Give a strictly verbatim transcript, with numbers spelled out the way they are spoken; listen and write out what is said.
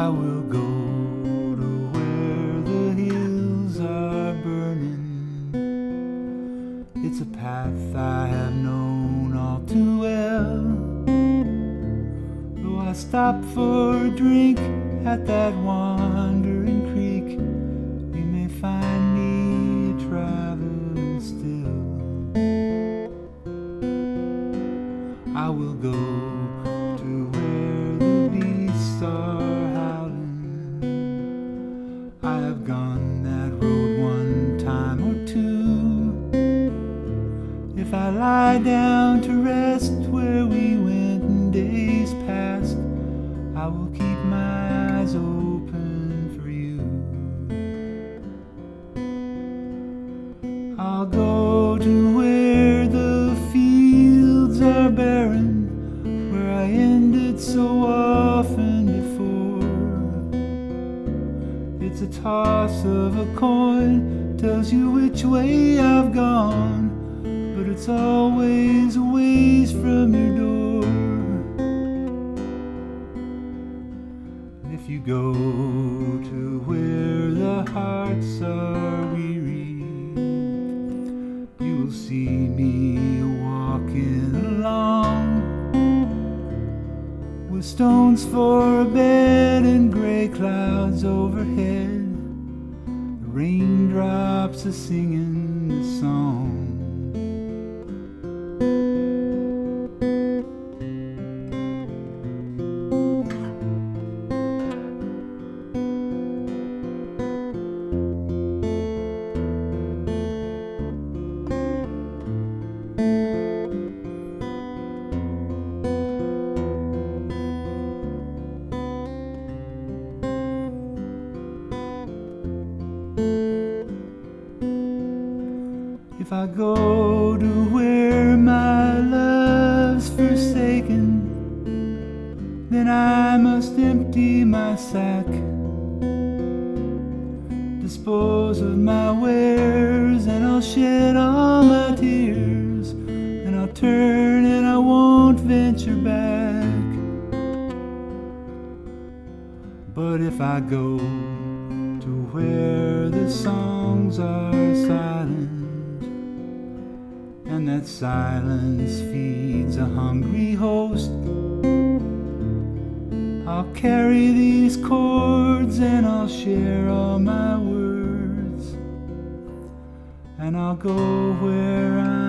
will go to where the hills are burning. It's a path I have known all too well. Though I stop for a drink at that wandering creek, you may find me traveling still. I will go to where the beasts are howling. I have gone that road one time or two. If I lie down to rest where we went in days past, I will keep my eyes open for you. I'll go to where the fields are barren, where I ended so often before. It's a toss of a coin, tells you which way I've gone, but it's always a ways from your door. If you go to where the hearts are weary, you will see me walking along, with stones for a bed and gray clouds overhead, the raindrops are singing the song. If I go to where my love's forsaken, then I must empty my sack, dispose of my wares, and I'll shed all my tears, and I'll turn and I won't venture back. But if I go to where the songs are silent, and that silence feeds a hungry host, I'll carry these chords and I'll share all my words, and I'll go where I'm